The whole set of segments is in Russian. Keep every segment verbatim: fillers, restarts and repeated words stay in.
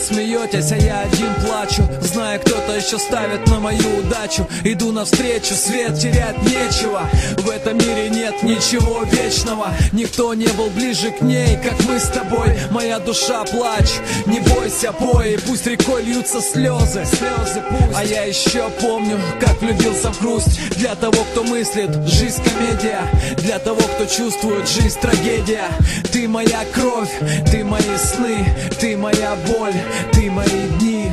смеетесь, а я один плачу, зная, кто-то еще ставит на мою удачу. Иду навстречу, свет терять нечего, в этом мире нет ничего вечного. Никто не был ближе к ней, как мы с тобой. Моя душа, плачь, не бойся, пой, пусть рекой льются слезы, слезы пусть. А я еще помню, как влюбился в грусть. Для того, кто мыслит, жизнь комедия. Для того, кто чувствует, жизнь трагедия. Ты моя кровь, ты мои сны, ты моя боль, ты мои дни.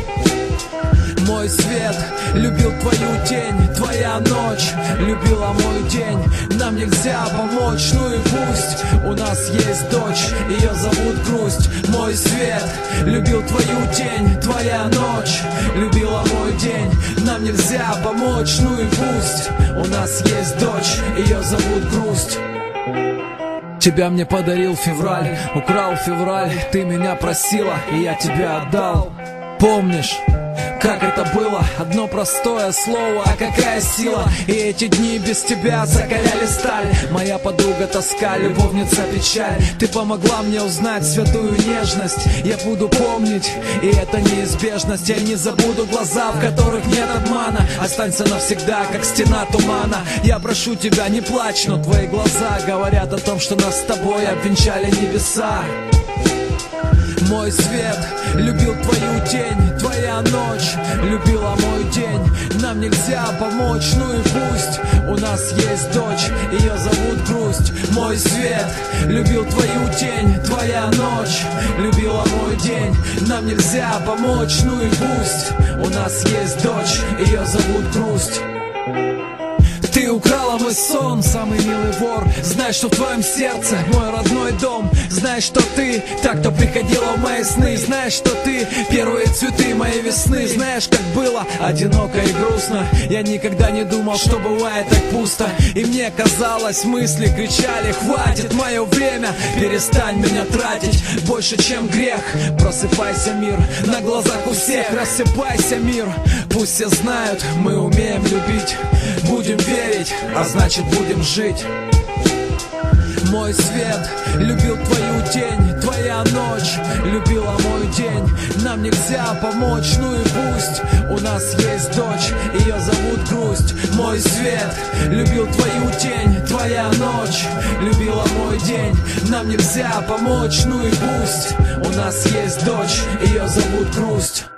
Мой свет любил твою тень, твоя ночь любила мой день. Нам нельзя помочь, ну и пусть. У нас есть дочь, ее зовут Грусть. Мой свет любил твою тень, твоя ночь любила мой день. Нам нельзя помочь, ну и пусть. У нас есть дочь, ее зовут Грусть. Тебя мне подарил февраль, украл февраль. Ты меня просила, и я тебя отдал. Помнишь, как это было? Одно простое слово, а какая сила. И эти дни без тебя закаляли сталь. Моя подруга тоска, любовница печаль. Ты помогла мне узнать святую нежность. Я буду помнить, и это неизбежность. Я не забуду глаза, в которых нет обмана. Останься навсегда, как стена тумана. Я прошу тебя, не плачь, но твои глаза говорят о том, что нас с тобой обвенчали небеса. Мой свет любил твою тень, твоя ночь любила мой день. Нам нельзя помочь, ну и пусть. У нас есть дочь, ее зовут Грусть. Мой свет любил твою тень, твоя ночь любила мой день. Нам нельзя помочь, ну и пусть. У нас есть дочь, ее зовут Грусть. Ты украла мой сон, самый милый вор. Знай, что в твоем сердце мой родной дом. Знай, что ты та, кто приходила в мои сны. Знаешь, что ты первые цветы моей весны. Знаешь, как было одиноко и грустно. Я никогда не думал, что бывает так пусто. И мне казалось, мысли кричали: хватит, мое время, перестань меня тратить. Больше, чем грех. Просыпайся, мир, на глазах у всех. Рассыпайся, мир, пусть все знают, мы умеем любить. Будем верить, а значит будем жить. Мой свет любил твою тень, твоя ночь любила мой день. Нам нельзя помочь, ну и пусть. У нас есть дочь, ее зовут Грусть. Мой свет любил твою тень, твоя ночь любила мой день. Нам нельзя помочь, ну и пусть. У нас есть дочь, ее зовут Грусть.